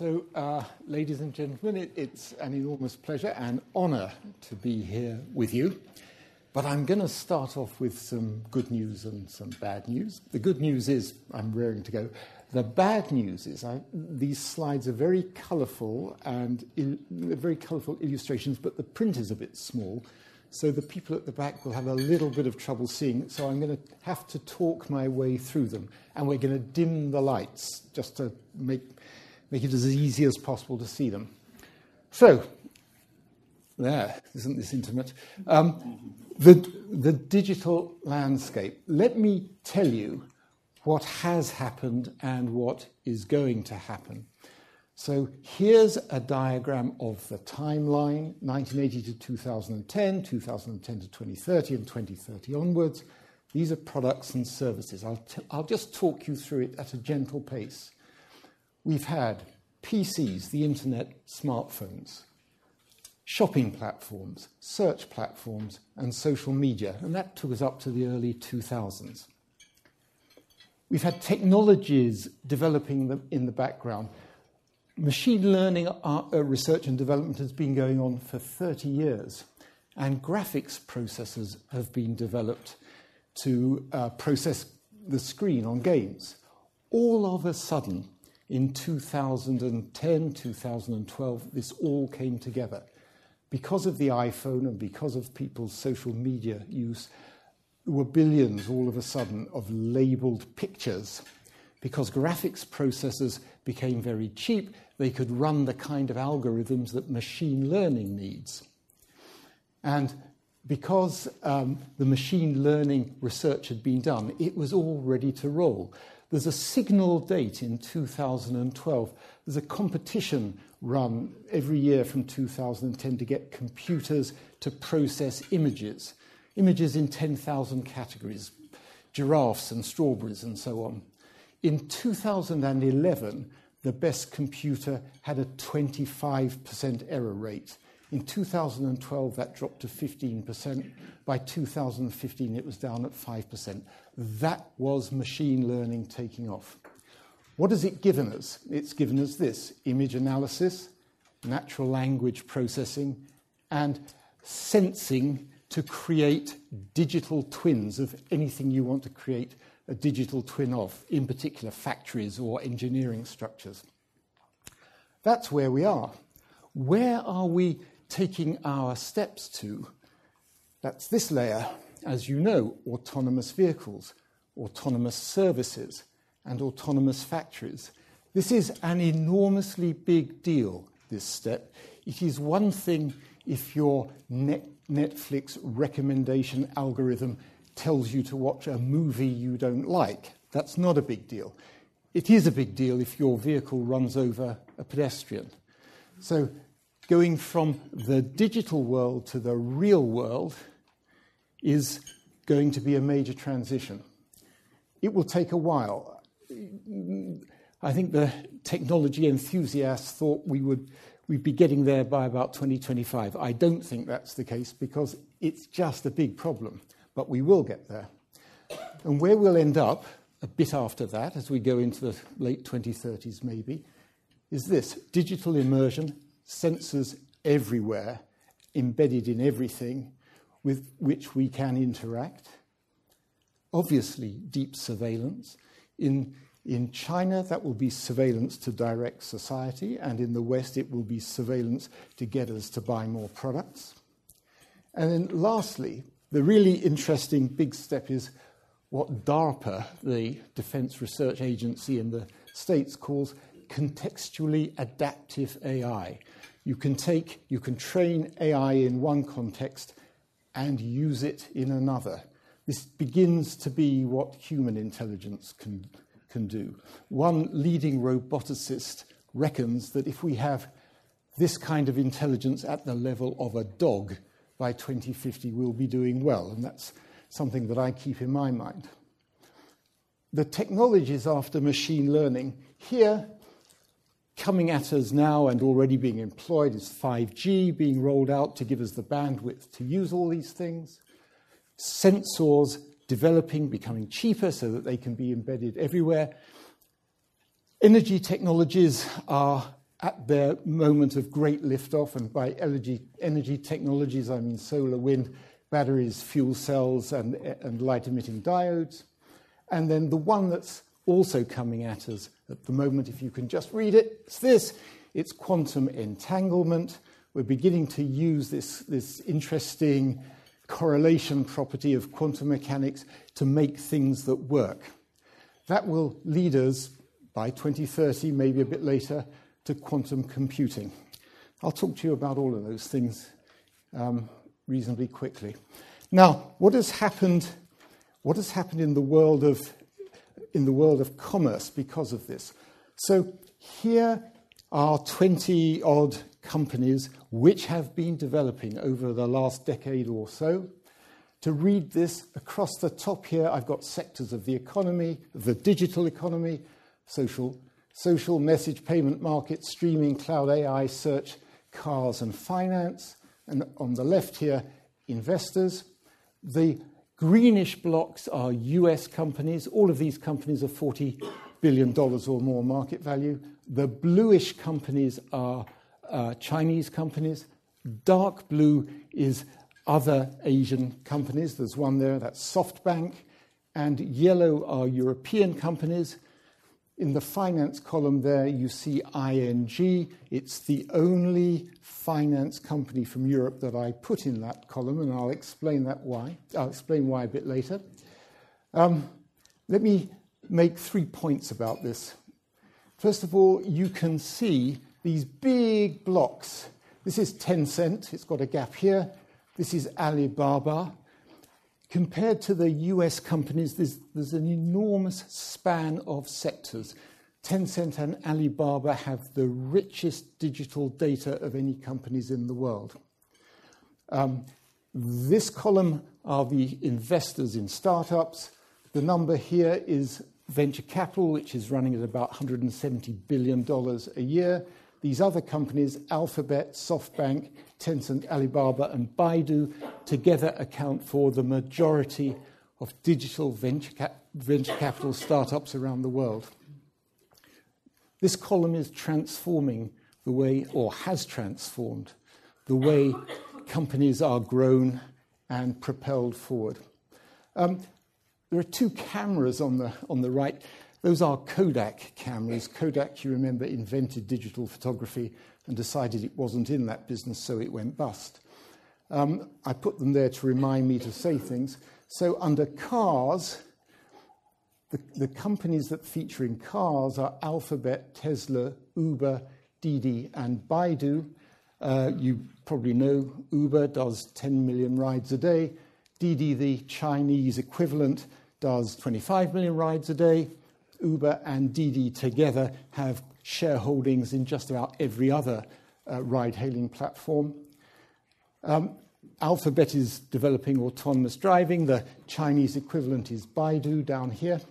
So, ladies and gentlemen, it's an enormous pleasure and honour to be here with you. But I'm going to start off with some good news and some bad news. The good news is, I'm raring to go. The bad news is, these slides are very colourful and very colourful illustrations, but the print is a bit small. So the people at the back will have a little bit of trouble seeing it. So I'm going to have to talk my way through them. And we're going to dim the lights just to make it as easy as possible to see them. So, there, isn't this intimate? The digital landscape. Let me tell you what has happened and what is going to happen. So here's a diagram of the timeline, 1980 to 2010, 2010 to 2030, and 2030 onwards. These are products and services. I'll just talk you through it at a gentle pace. We've had PCs, the internet, smartphones, shopping platforms, search platforms, and social media, and that took us up to the early 2000s. We've had technologies developing in the background. Machine learning research and development has been going on for 30 years, and graphics processors have been developed to process the screen on games. All of a sudden, in 2010, 2012, this all came together. Because of the iPhone and because of people's social media use, there were billions all of a sudden of labeled pictures. Because graphics processors became very cheap, they could run the kind of algorithms that machine learning needs. And because the machine learning research had been done, it was all ready to roll. There's a signal date in 2012. There's a competition run every year from 2010 to get computers to process images in 10,000 categories, giraffes and strawberries and so on. In 2011, the best computer had a 25% error rate. In 2012, that dropped to 15%. By 2015, it was down at 5%. That was machine learning taking off. What has it given us? It's given us this: image analysis, natural language processing, and sensing to create digital twins of anything you want to create a digital twin of, in particular factories or engineering structures. That's where we are. Where are we taking our steps to? That's this layer. As you know, autonomous vehicles, autonomous services, and autonomous factories. This is an enormously big deal, this step. It is one thing if your Netflix recommendation algorithm tells you to watch a movie you don't like. That's not a big deal. It is a big deal if your vehicle runs over a pedestrian. So going from the digital world to the real world is going to be a major transition. It will take a while. I think the technology enthusiasts thought we'd be getting there by about 2025. I don't think that's the case because it's just a big problem, but we will get there. And where we'll end up a bit after that, as we go into the late 2030s maybe, is this: digital immersion, sensors everywhere, embedded in everything with which we can interact. Obviously, deep surveillance. In China, that will be surveillance to direct society, and in the West, it will be surveillance to get us to buy more products. And then lastly, the really interesting big step is what DARPA, the Defense Research Agency in the States, calls contextually adaptive AI. You can train AI in one context and use it in another. This begins to be what human intelligence can do. One leading roboticist reckons that if we have this kind of intelligence at the level of a dog, by 2050 we'll be doing well, and that's something that I keep in my mind. The technologies after machine learning, here coming at us now and already being employed is 5G being rolled out to give us the bandwidth to use all these things. Sensors developing, becoming cheaper so that they can be embedded everywhere. Energy technologies are at their moment of great liftoff, and by energy technologies, I mean solar, wind, batteries, fuel cells, and light-emitting diodes. And then the one that's also coming at us at the moment, if you can just read it, it's this. It's quantum entanglement. We're beginning to use this interesting correlation property of quantum mechanics to make things that work. That will lead us, by 2030, maybe a bit later, to quantum computing. I'll talk to you about all of those things reasonably quickly. Now, what has happened in the world of commerce because of this? So here are 20-odd companies which have been developing over the last decade or so. To read this, across the top here, I've got sectors of the economy, the digital economy, social message payment market, streaming, cloud, AI, search, cars, and finance. And on the left here, investors. The greenish blocks are US companies. All of these companies are $40 billion or more market value. The bluish companies are Chinese companies. Dark blue is other Asian companies. There's one there, that's SoftBank. And yellow are European companies. In the finance column there, you see ING. It's the only finance company from Europe that I put in that column, and I'll explain why a bit later. Let me make 3 points about this. First of all, you can see these big blocks. This is Tencent. It's got a gap here. This is Alibaba. Compared to the US companies, there's an enormous span of sectors. Tencent and Alibaba have the richest digital data of any companies in the world. This column are the investors in startups. The number here is venture capital, which is running at about $170 billion a year. These other companies, Alphabet, SoftBank, Tencent, Alibaba, and Baidu, together account for the majority of digital venture capital startups around the world. This column is transforming the way, or has transformed, the way companies are grown and propelled forward. There are two cameras on the right. Those are Kodak cameras. Kodak, you remember, invented digital photography and decided it wasn't in that business, so it went bust. I put them there to remind me to say things. So under cars, the companies that feature in cars are Alphabet, Tesla, Uber, Didi, and Baidu. You probably know Uber does 10 million rides a day. Didi, the Chinese equivalent, does 25 million rides a day. Uber and Didi together have shareholdings in just about every other ride-hailing platform. Alphabet is developing autonomous driving. The Chinese equivalent is Baidu down here.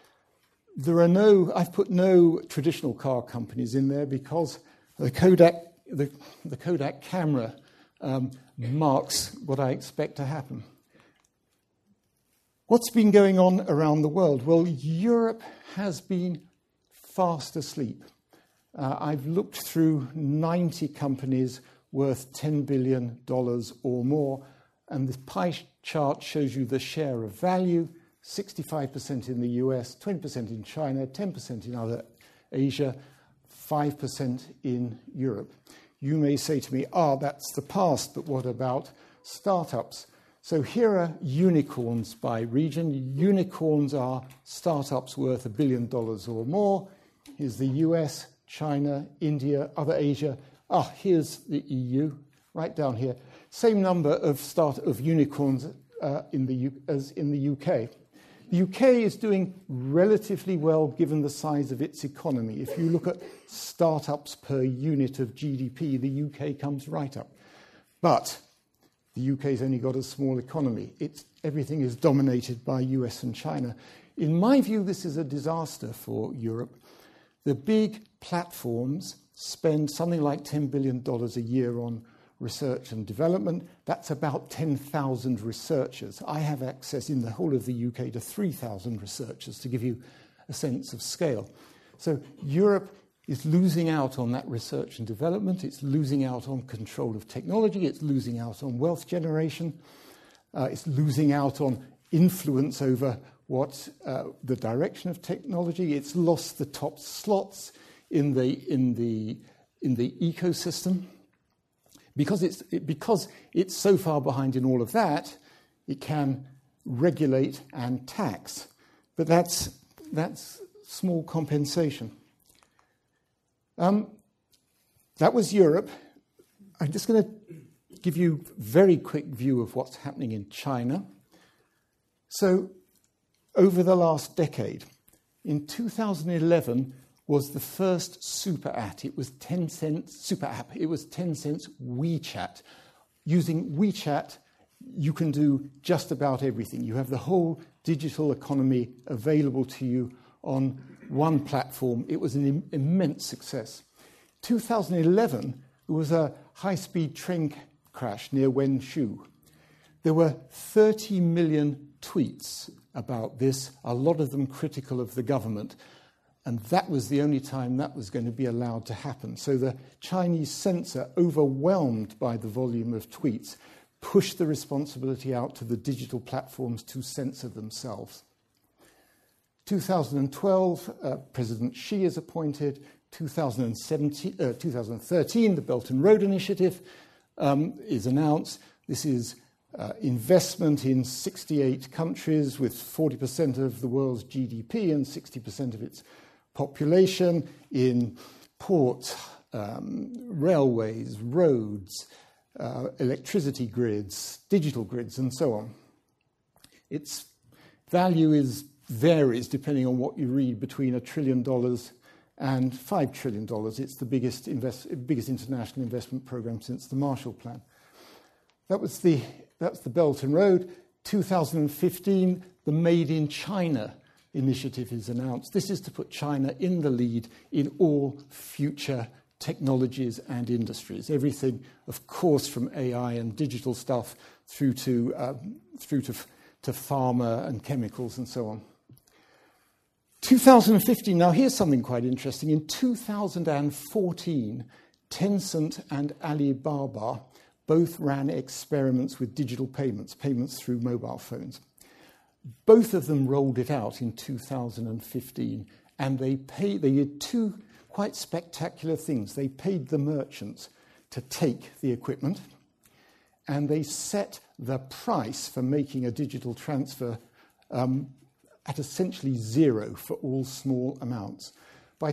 I've put no traditional car companies in there because the Kodak camera marks what I expect to happen. What's been going on around the world? Well, Europe has been fast asleep. I've looked through 90 companies worth $10 billion or more, and this pie chart shows you the share of value, 65% in the US, 20% in China, 10% in other Asia, 5% in Europe. You may say to me, that's the past, but what about startups? So here are unicorns by region. Unicorns are startups worth $1 billion or more. Here's the US, China, India, other Asia. Here's the EU, right down here. Same number of unicorns as in the UK. The UK is doing relatively well given the size of its economy. If you look at startups per unit of GDP, the UK comes right up. But the UK's only got a small economy. Everything is dominated by US and China. In my view, this is a disaster for Europe. The big platforms spend something like $10 billion a year on research and development. That's about 10,000 researchers. I have access in the whole of the UK to 3,000 researchers to give you a sense of scale. So Europe is losing out on that research and development. It's losing out on control of technology. It's losing out on wealth generation. It's losing out on influence over what the direction of technology. It's lost the top slots in the ecosystem. Because it's so far behind in all of that, it can regulate and tax. But that's small compensation. That was Europe. I'm just going to give you a very quick view of what's happening in China. So, over the last decade, in 2011 was the first super app. It was super app. It was Tencent's WeChat. Using WeChat, you can do just about everything. You have the whole digital economy available to you on one platform. It was an immense success. 2011, there was a high-speed train crash near Wenzhou. There were 30 million tweets about this, a lot of them critical of the government. And that was the only time that was going to be allowed to happen. So the Chinese censor, overwhelmed by the volume of tweets, pushed the responsibility out to the digital platforms to censor themselves. 2012, President Xi is appointed. 2013, the Belt and Road Initiative is announced. This is investment in 68 countries with 40% of the world's GDP and 60% of its population in ports, railways, roads, electricity grids, digital grids, and so on. Its value varies depending on what you read, between $1 trillion and $5 trillion. It's the biggest international investment program since the Marshall Plan. That's the Belt and Road. 2015, the Made in China initiative is announced. This is to put China in the lead in all future technologies and industries. Everything, of course, from AI and digital stuff through to pharma and chemicals and so on. 2015, now here's something quite interesting. In 2014, Tencent and Alibaba both ran experiments with digital payments through mobile phones. Both of them rolled it out in 2015, and they did two quite spectacular things. They paid the merchants to take the equipment, and they set the price for making a digital transfer at essentially zero for all small amounts. By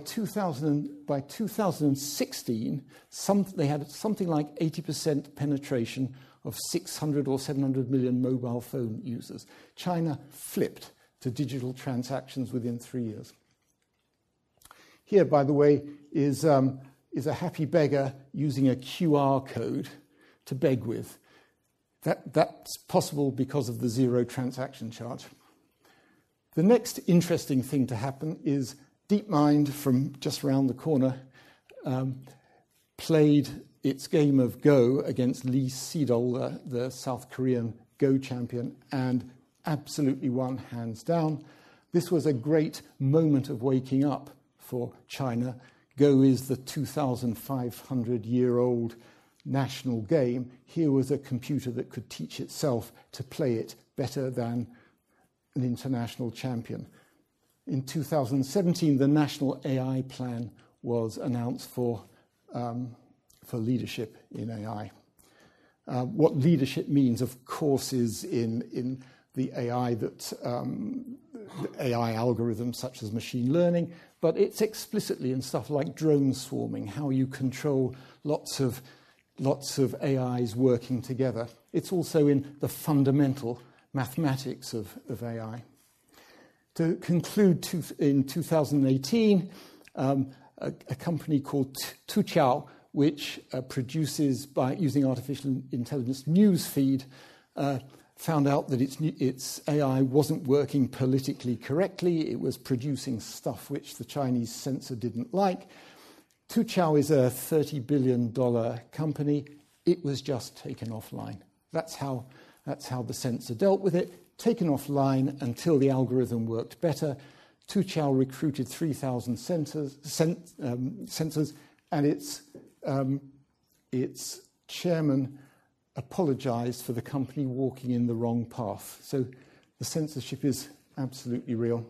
2016, they had something like 80% penetration of 600 or 700 million mobile phone users. China flipped to digital transactions within 3 years. Here, by the way, is a happy beggar using a QR code to beg with. That's possible because of the zero transaction charge. The next interesting thing to happen is DeepMind, from just around the corner, played its game of Go against Lee Sedol, the South Korean Go champion, and absolutely won hands down. This was a great moment of waking up for China. Go is the 2,500-year-old national game. Here was a computer that could teach itself to play it better than an international champion. In 2017, the National AI Plan was announced for leadership in AI. What leadership means, of course, is in the AI the AI algorithms such as machine learning, but it's explicitly in stuff like drone swarming, how you control lots of AIs working together. It's also in the fundamental mathematics of AI. To conclude, in 2018, a company called Tuqiao, which produces, by using artificial intelligence, news feed, found out that its AI wasn't working politically correctly. It was producing stuff which the Chinese censor didn't like. Tuqiao is a $30 billion company. It was just taken offline. That's how the censor dealt with it. Taken offline until the algorithm worked better. Tuqiao recruited 3,000 censors, and its chairman apologized for the company walking in the wrong path. So the censorship is absolutely real.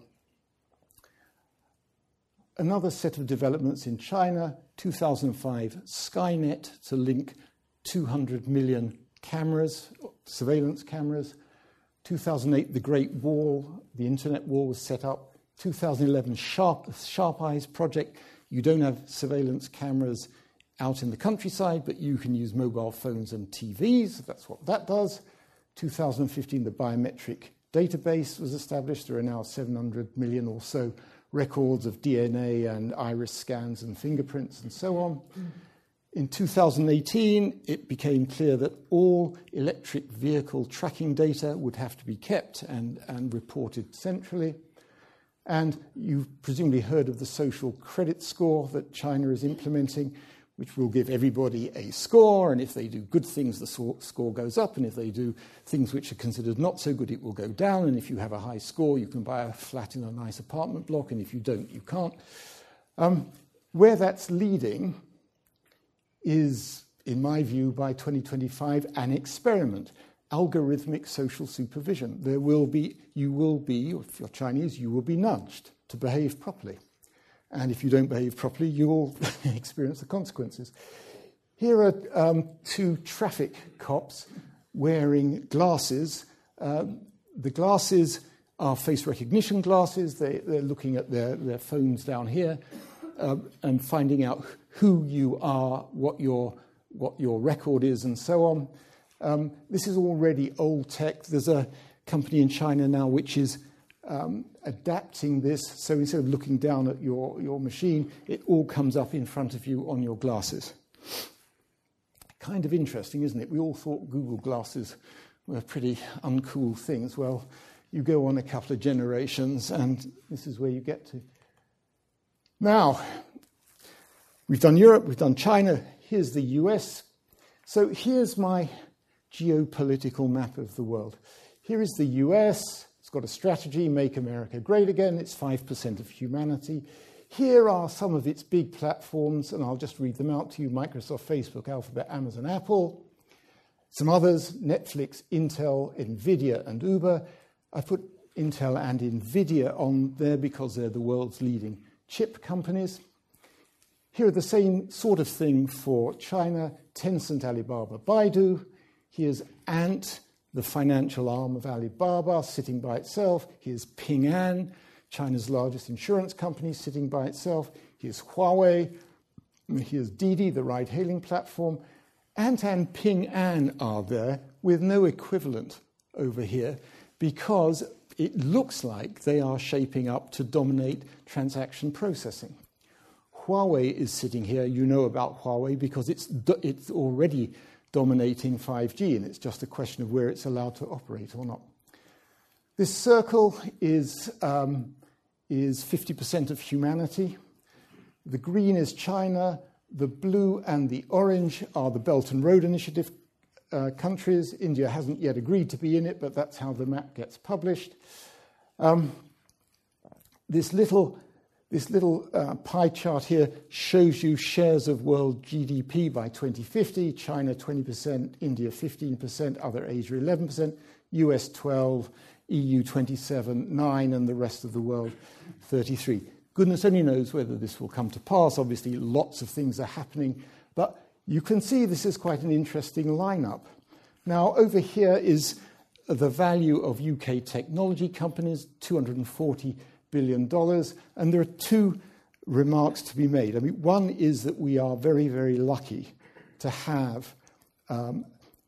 Another set of developments in China, 2005, Skynet to link 200 million cameras, surveillance cameras. 2008, the Great Wall, the Internet Wall was set up. 2011, Sharp Eyes project. You don't have surveillance cameras out in the countryside, but you can use mobile phones and TVs. That's what that does. 2015, the biometric database was established. There are now 700 million or so records of DNA and iris scans and fingerprints and so on. In 2018, it became clear that all electric vehicle tracking data would have to be kept and reported centrally. And you've presumably heard of the social credit score that China is implementing, which will give everybody a score, and if they do good things, the score goes up, and if they do things which are considered not so good, it will go down, and if you have a high score, you can buy a flat in a nice apartment block, and if you don't, you can't. Where that's leading is, in my view, by 2025, an experiment, algorithmic social supervision. You will be, if you're Chinese, you will be nudged to behave properly. And if you don't behave properly, you will experience the consequences. Here are two traffic cops wearing glasses. The glasses are face recognition glasses. They're looking at their phones down here and finding out who you are, what your record is, and so on. This is already old tech. There's a company in China now which is adapting this, so instead of looking down at your machine, it all comes up in front of you on your glasses. Kind of interesting, isn't it? We all thought Google glasses were pretty uncool things. Well, you go on a couple of generations, and this is where you get to. Now, we've done Europe, we've done China, here's the US. So here's my geopolitical map of the world. Here is the US. It's got a strategy, Make America Great Again. It's 5% of humanity. Here are some of its big platforms, and I'll just read them out to you. Microsoft, Facebook, Alphabet, Amazon, Apple. Some others, Netflix, Intel, Nvidia, and Uber. I put Intel and Nvidia on there because they're the world's leading chip companies. Here are the same sort of thing for China, Tencent, Alibaba, Baidu. Here's Ant, the financial arm of Alibaba, sitting by itself. Here's Ping An, China's largest insurance company, sitting by itself. Here's Huawei. Here's Didi, the ride-hailing platform. Ant and Ping An are there with no equivalent over here because it looks like they are shaping up to dominate transaction processing. Huawei is sitting here. You know about Huawei because it's already dominating 5G, and it's just a question of where it's allowed to operate or not. This circle is 50% of humanity. The green is China. The blue and the orange are the Belt and Road Initiative countries. India hasn't yet agreed to be in it, but that's how the map gets published. This little pie chart here shows you shares of world GDP by 2050. China 20%, India 15%, other Asia 11%, US 12%, EU 27%, 9%, and the rest of the world 33%. Goodness only knows whether this will come to pass. Obviously, lots of things are happening, but you can see this is quite an interesting lineup. Now, over here is the value of UK technology companies, $240 billion, and there are two remarks to be made. I mean, one is that we are very, very lucky to have a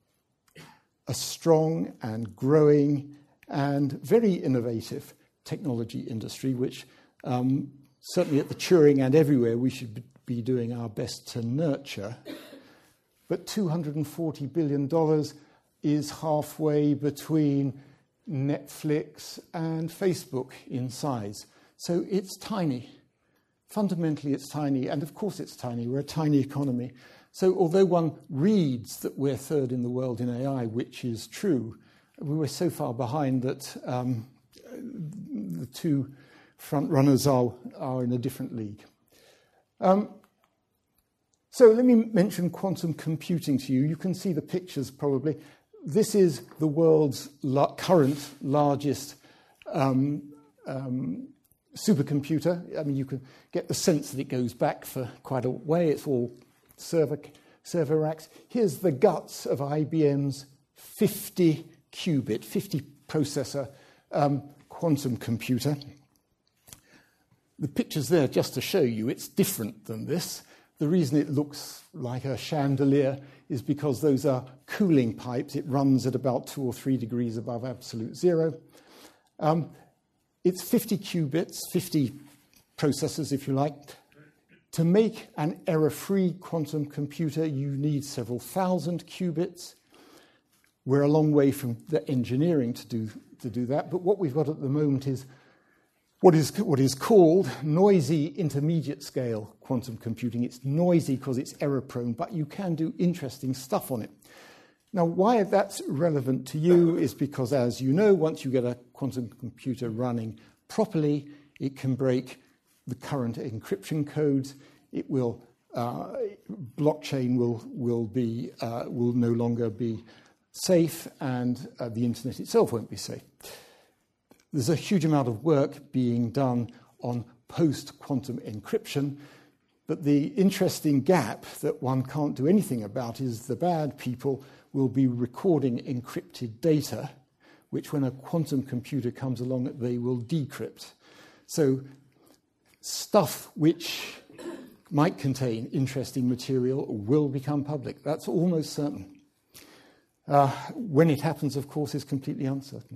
strong and growing and very innovative technology industry, which certainly at the Turing and everywhere we should be doing our best to nurture. But $240 billion is halfway between Netflix and Facebook in size. So it's tiny. Fundamentally, it's tiny. And of course it's tiny. We're a tiny economy. So although one reads that we're third in the world in AI, which is true, we were so far behind that the two front runners are in a different league. So let me mention quantum computing to you. You can see the pictures probably. This is the world's current largest supercomputer. I mean, you can get the sense that it goes back for quite a way. It's all server racks. Here's the guts of IBM's 50 qubit, 50 processor quantum computer. The picture's there just to show you it's different than this. The reason it looks like a chandelier is because those are cooling pipes. It runs at about 2 or 3 degrees above absolute zero. It's 50 qubits, 50 processors, if you like. To make an error-free quantum computer, you need several thousand qubits. We're a long way from the engineering to do that, but what we've got at the moment is what is called noisy intermediate scale quantum computing. It's noisy because it's error-prone, but you can do interesting stuff on it. Now, why that's relevant to you is because, as you know, once you get a quantum computer running properly, it can break the current encryption codes. It will blockchain will no longer be safe, and the internet itself won't be safe. There's a huge amount of work being done on post-quantum encryption, but the interesting gap that one can't do anything about is the bad people will be recording encrypted data, which when a quantum computer comes along, they will decrypt. So stuff which might contain interesting material will become public. That's almost certain. When it happens, of course, is completely uncertain.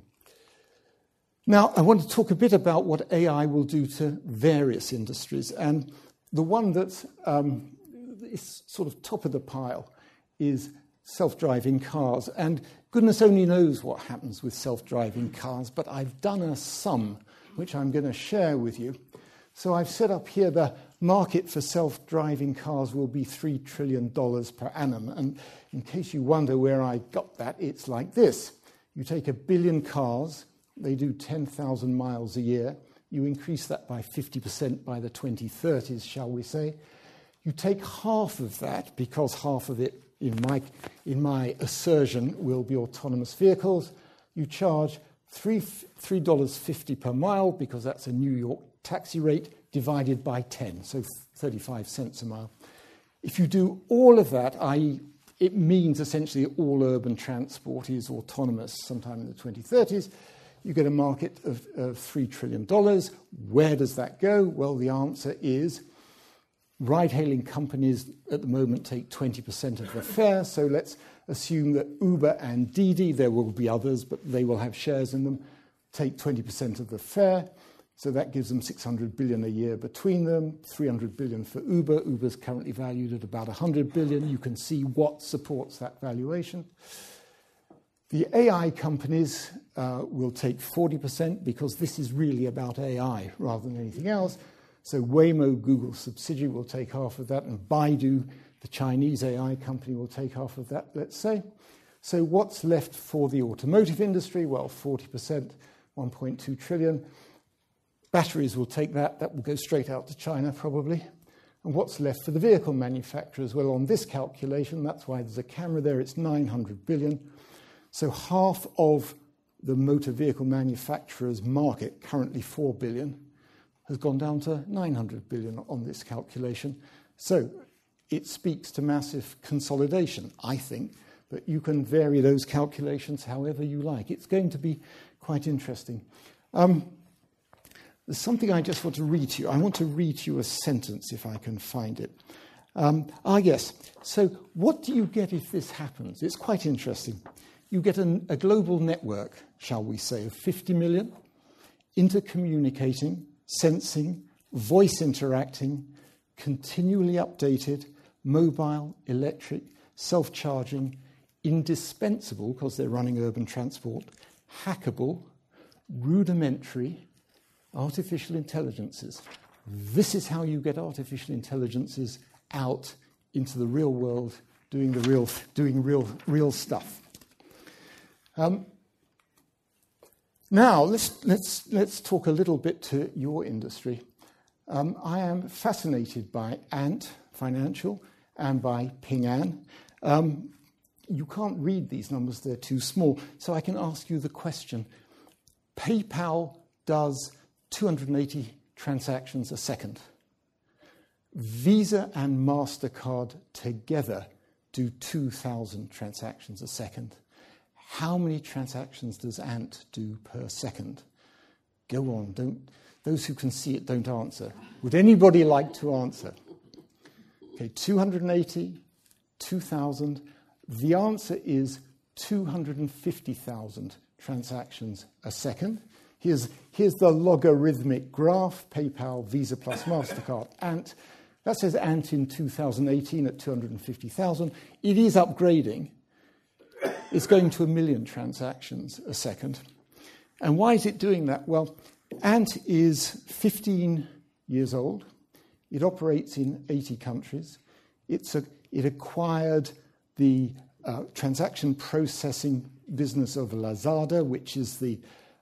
Now, I want to talk a bit about what AI will do to various industries. And the one that is sort of top of the pile is self-driving cars. And goodness only knows what happens with self-driving cars, but I've done a sum, which I'm going to share with you. So I've set up here the market for self-driving cars will be $3 trillion per annum. And in case you wonder where I got that, it's like this. You take 1 billion cars, they do 10,000 miles a year. You increase that by 50% by the 2030s, shall we say. You take half of that, because half of it, in my assertion, will be autonomous vehicles. You charge $3.50 per mile, because that's a New York taxi rate, divided by 10, so 35 cents a mile. If you do all of that, i.e., it means essentially all urban transport is autonomous sometime in the 2030s, you get a market of $3 trillion. Where does that go? Well, the answer is ride-hailing companies at the moment take 20% of the fare, so let's assume that Uber and Didi, there will be others, but they will have shares in them, take 20% of the fare. So that gives them $600 billion a year between them, $300 billion for Uber. Uber's currently valued at about $100 billion. You can see what supports that valuation. The AI companies will take 40% because this is really about AI rather than anything else. So Waymo, Google's subsidiary, will take half of that, and Baidu, the Chinese AI company, will take half of that, let's say. So what's left for the automotive industry? Well, 40%, 1.2 trillion. Batteries will take that. That will go straight out to China, probably. And what's left for the vehicle manufacturers? Well, on this calculation, that's why there's a camera there, it's 900 billion. So half of the motor vehicle manufacturers' market, currently 4 billion, has gone down to 900 billion on this calculation. So it speaks to massive consolidation, I think, but you can vary those calculations however you like. It's going to be quite interesting. There's something I just want to read to you. I want to read to you a sentence, if I can find it. Yes. So what do you get if this happens? It's quite interesting. You get a global network, shall we say, of 50 million, intercommunicating, sensing, voice interacting, continually updated, mobile, electric, self-charging, indispensable, because they're running urban transport, hackable, rudimentary, artificial intelligences. This is how you get artificial intelligences out into the real world, doing real stuff. Now, let's talk a little bit to your industry. I am fascinated by Ant Financial and by Ping An. You can't read these numbers, they're too small. So I can ask you the question. PayPal does 280 transactions a second. Visa and MasterCard together do 2,000 transactions a second. How many transactions does Ant do per second? Go on, those who can see it don't answer. Would anybody like to answer? Okay, 280, 2,000. The answer is 250,000 transactions a second. Here's the logarithmic graph, PayPal, Visa plus MasterCard, Ant. That says Ant in 2018 at 250,000. It is upgrading. It's going to 1 million transactions a second. And why is it doing that? Well, Ant is 15 years old. It operates in 80 countries. It acquired the transaction processing business of Lazada, which is the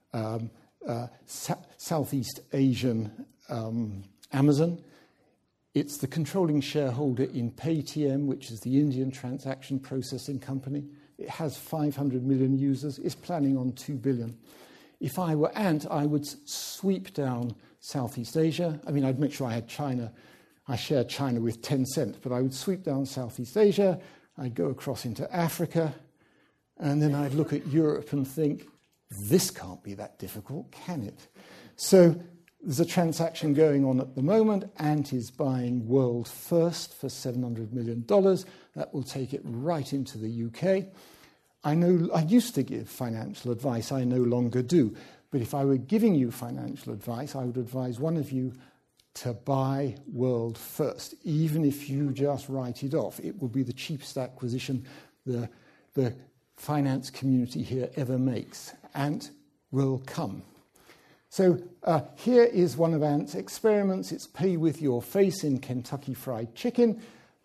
Southeast Asian Amazon. It's the controlling shareholder in Paytm, which is the Indian transaction processing company. It has 500 million users. It's planning on 2 billion. If I were Ant, I would sweep down Southeast Asia. I mean, I'd make sure I had China. I share China with Tencent, but I would sweep down Southeast Asia. I'd go across into Africa, and then I'd look at Europe and think, this can't be that difficult, can it? So there's a transaction going on at the moment. Ant is buying World First for $700 million. That will take it right into the UK. I know I used to give financial advice. I no longer do. But if I were giving you financial advice, I would advise one of you to buy World First, even if you just write it off. It will be the cheapest acquisition the finance community here ever makes. Ant will come. So here is one of Ant's experiments. It's pay with your face in Kentucky Fried Chicken.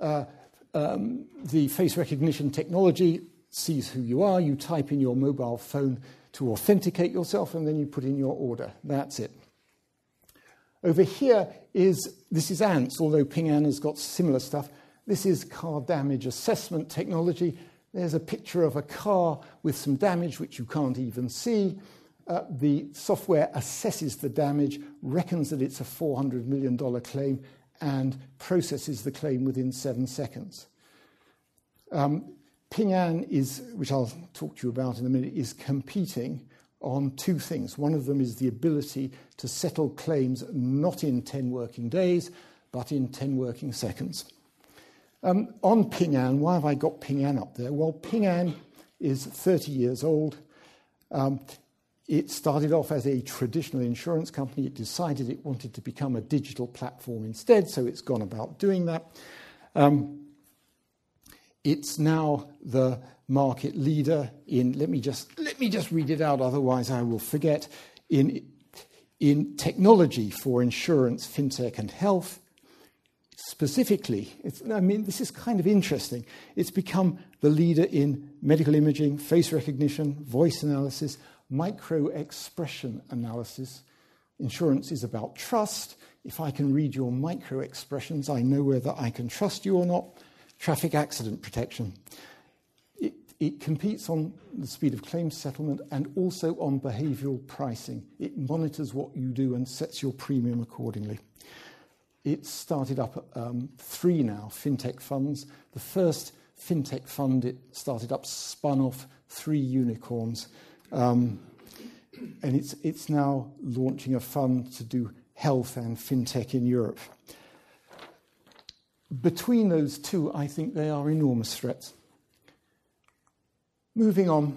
The face recognition technology sees who you are. You type in your mobile phone to authenticate yourself, and then you put in your order. That's it. Over here this is Ant's, although Ping An has got similar stuff. This is car damage assessment technology. There's a picture of a car with some damage which you can't even see. The software assesses the damage, reckons that it's a $400 million claim, and processes the claim within 7 seconds. Ping An which I'll talk to you about in a minute, is competing on two things. One of them is the ability to settle claims not in 10 working days, but in 10 working seconds. On Ping An, why have I got Ping An up there? Well, Ping An is 30 years old. It started off as a traditional insurance company. It decided it wanted to become a digital platform instead, so it's gone about doing that. It's now the market leader in, let me just read it out, otherwise I will forget, in technology for insurance, fintech, and health. Specifically, this is kind of interesting. It's become the leader in medical imaging, face recognition, voice analysis, micro-expression analysis. Insurance is about trust. If I can read your micro-expressions, I know whether I can trust you or not. Traffic accident protection. It competes on the speed of claims settlement and also on behavioral pricing. It monitors what you do and sets your premium accordingly. It's started up 3 now, fintech funds. The first fintech fund it started up spun off 3 unicorns. And it's now launching a fund to do health and fintech in Europe. Between those two, I think they are enormous threats. Moving on,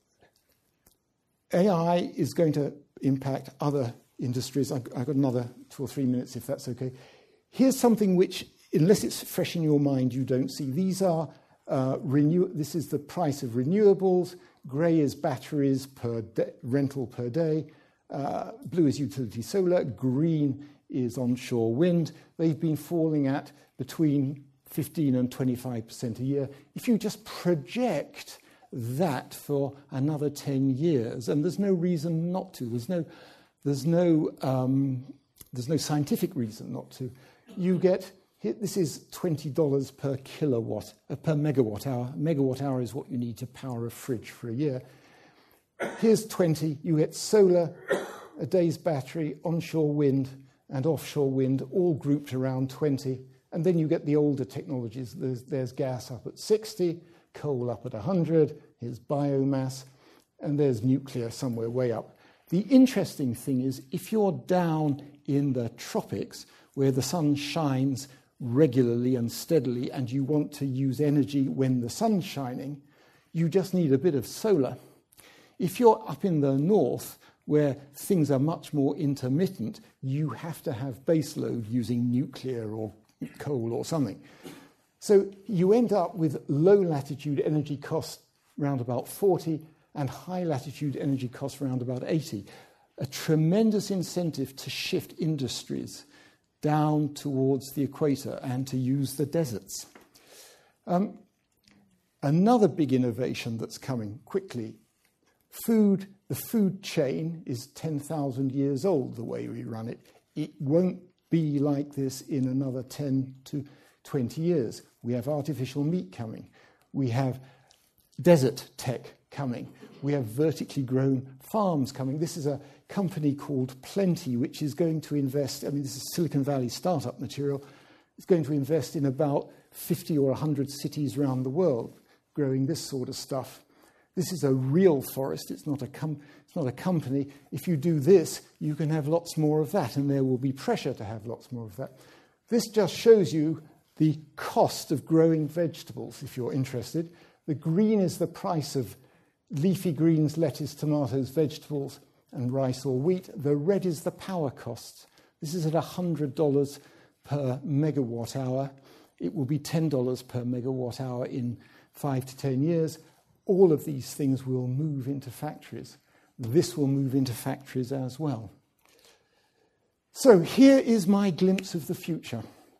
AI is going to impact other industries. I've got another 2 or 3 minutes, if that's okay. Here's something which, unless it's fresh in your mind, you don't see. These are this is the price of renewables. Grey is batteries per rental per day. Blue is utility solar. Green is onshore wind. They've been falling at between 15 and 25% a year. If you just project that for another 10 years, and there's no reason not to. There's no scientific reason not to. You get, this is $20 per kilowatt, per megawatt hour. Megawatt hour is what you need to power a fridge for a year. Here's 20, you get solar, a day's battery, onshore wind and offshore wind, all grouped around 20. And then you get the older technologies. There's gas up at 60, coal up at 100, here's biomass, and there's nuclear somewhere way up. The interesting thing is, if you're down in the tropics, where the sun shines regularly and steadily, and you want to use energy when the sun's shining, you just need a bit of solar. If you're up in the north, where things are much more intermittent, you have to have baseload using nuclear or coal or something. So you end up with low latitude energy costs around about 40 and high latitude energy costs around about 80. A tremendous incentive to shift industries down towards the equator and to use the deserts. Another big innovation that's coming quickly, the food chain is 10,000 years old the way we run it. It won't be like this in another 10 to 20 years. We have artificial meat coming. We have desert tech coming. We have vertically grown farms coming. This is a company called Plenty, which is going to invest, this is Silicon Valley startup material, it's going to invest in about 50 or 100 cities around the world growing this sort of stuff. This is a real forest. It's not a company. If you do this, you can have lots more of that, and there will be pressure to have lots more of that. This just shows you the cost of growing vegetables, if you're interested. The green is the price of leafy greens, lettuce, tomatoes, vegetables, and rice or wheat. The red is the power costs. This is at $100 per megawatt hour. It will be $10 per megawatt hour in 5 to 10 years. All of these things will move into factories. This will move into factories as well. So here is my glimpse of the future.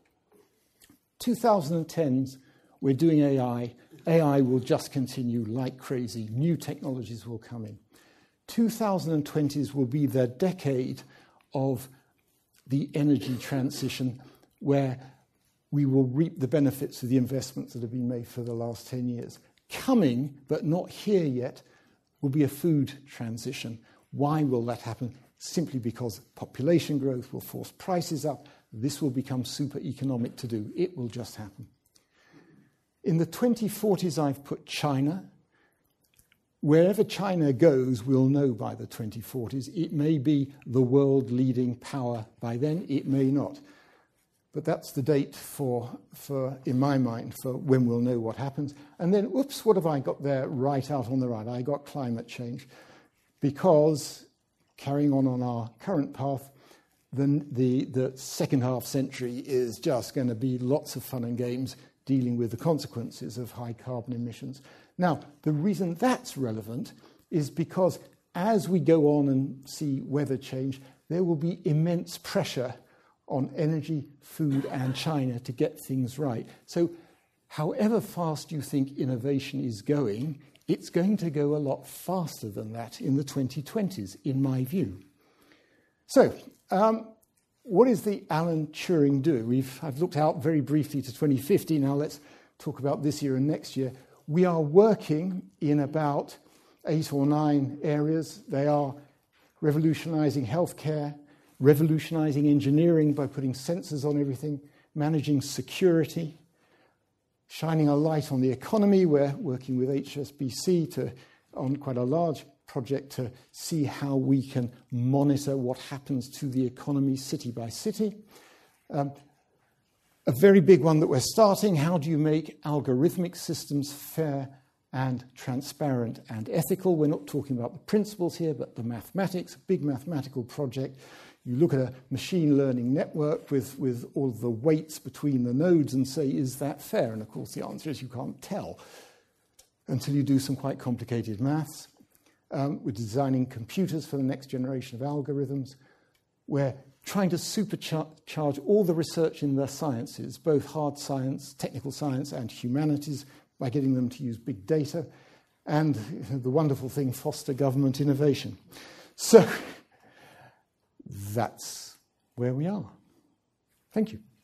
2010s, we're doing AI. AI will just continue like crazy. New technologies will come in. 2020s will be the decade of the energy transition, where we will reap the benefits of the investments that have been made for the last 10 years. Coming, but not here yet, will be a food transition. Why will that happen? Simply because population growth will force prices up. This will become super economic to do. It will just happen. In the 2040s, I've put China. Wherever China goes, we'll know by the 2040s. It may be the world leading power by then. It may not. But that's the date for, in my mind, for when we'll know what happens. And then, oops, what have I got there right out on the right? I got climate change. Because, carrying on our current path, the second half century is just going to be lots of fun and games dealing with the consequences of high carbon emissions. Now, the reason that's relevant is because as we go on and see weather change, there will be immense pressure on energy, food, and China to get things right. So however fast you think innovation is going, it's going to go a lot faster than that in the 2020s, in my view. So what is the Alan Turing doing? I've looked out very briefly to 2050. Now let's talk about this year and next year. We are working in about 8 or 9 areas. They are revolutionizing healthcare, revolutionizing engineering by putting sensors on everything, managing security, shining a light on the economy. We're working with HSBC on quite a large project to see how we can monitor what happens to the economy city by city. A very big one that we're starting, how do you make algorithmic systems fair and transparent and ethical? We're not talking about the principles here, but the mathematics, a big mathematical project. You look at a machine learning network with all the weights between the nodes and say, is that fair? And of course the answer is you can't tell until you do some quite complicated maths. We're designing computers for the next generation of algorithms. We're trying to supercharge all the research in the sciences, both hard science, technical science, and humanities, by getting them to use big data. and the wonderful thing, foster government innovation. So that's where we are. Thank you.